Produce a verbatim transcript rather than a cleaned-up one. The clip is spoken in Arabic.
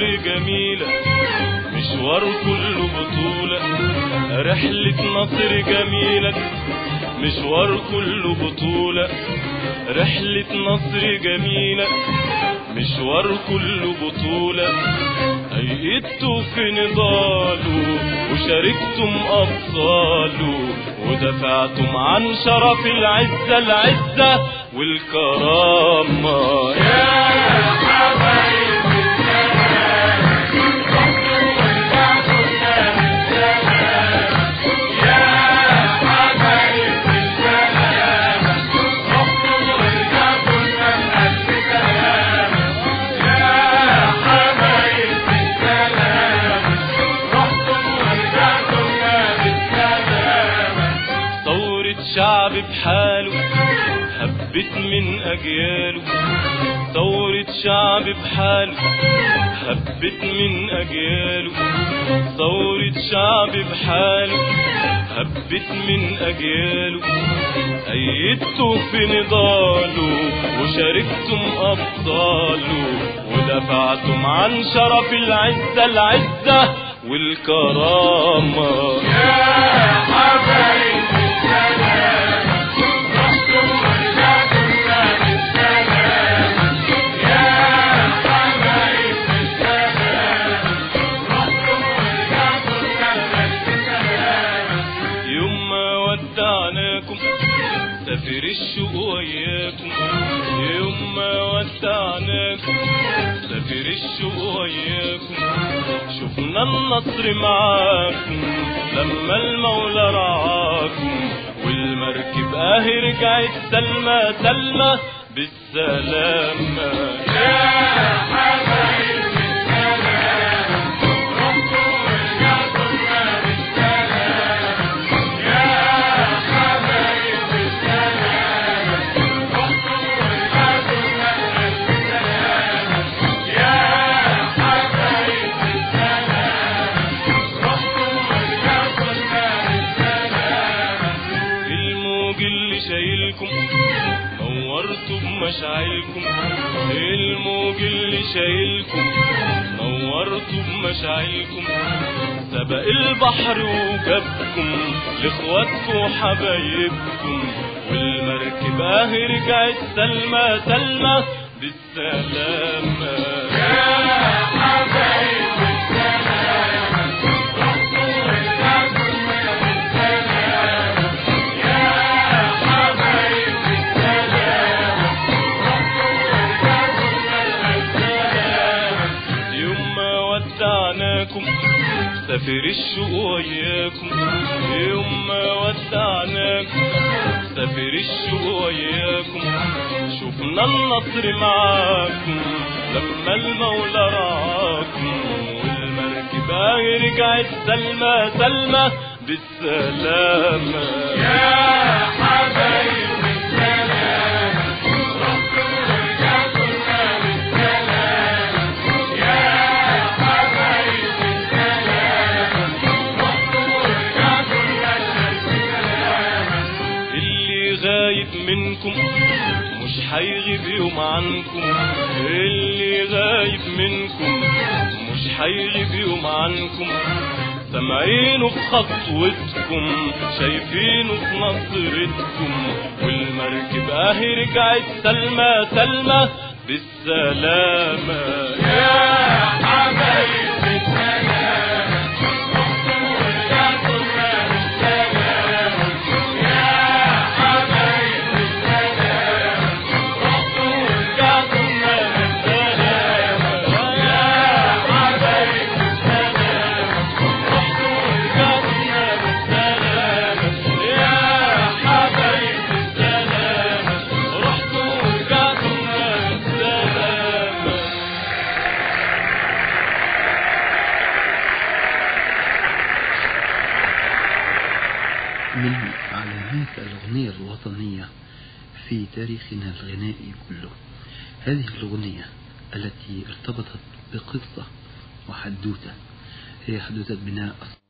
النصر جميلة، مشوار كله بطولة. رحلة نصر جميلة، مشوار كله بطولة. رحلة نصر جميلة، مشوار كله بطولة. أيدتوا في نضاله وشاركتم أبطاله، ودفعتم عن شرف العزة العزة والكرامة. يا حبايب شعب بحاله هبت من أجياله. ثورة شعب بحاله هبت من أجياله. ثورة شعب بحاله هبت من أجياله. أيدتوا في نضاله وشاركتم أبطاله، ودفعتم عن شرف العزة العزة والكرامة. يا حبايب سافر الشوق وياكم. يوم ما ودعناكم سافر الشوق وياكم. شفنا النصر معاكم لما المولى رعاكم، والمركب اهي رجعت سلمى سلمى بالسلامة. يا حبايب نورتوا بمشاعلكم. الموج اللي شايلكم نورتوا بمشاعلكم. سبق البحر وجابكم لاخواتكم وحبايبكم، والمركب اهي رجعت سلمى سلمى بالسلامة. يا حبايب سافر الشوق وياكم. يوم ما ودعناكم سافر الشوق وياكم. شفنا النصر معاكم لما المولى رعاكم، والمركب اهي رجعت سلمى سلمى بالسلامة. يا حبايب منكم مش هيغيب يوم عنكم. اللي غايب منكم مش هيغيب يوم عنكم. سامعينه في خطوتكم شايفينه في نصرتكم، والمركب اهي رجعت سلمى سلمى بالسلامة. يا حبايب من علامات الأغنية الوطنية في تاريخنا الغنائي كله هذه الأغنية التي ارتبطت بقصة وحدوتة، هي حدوتة بناء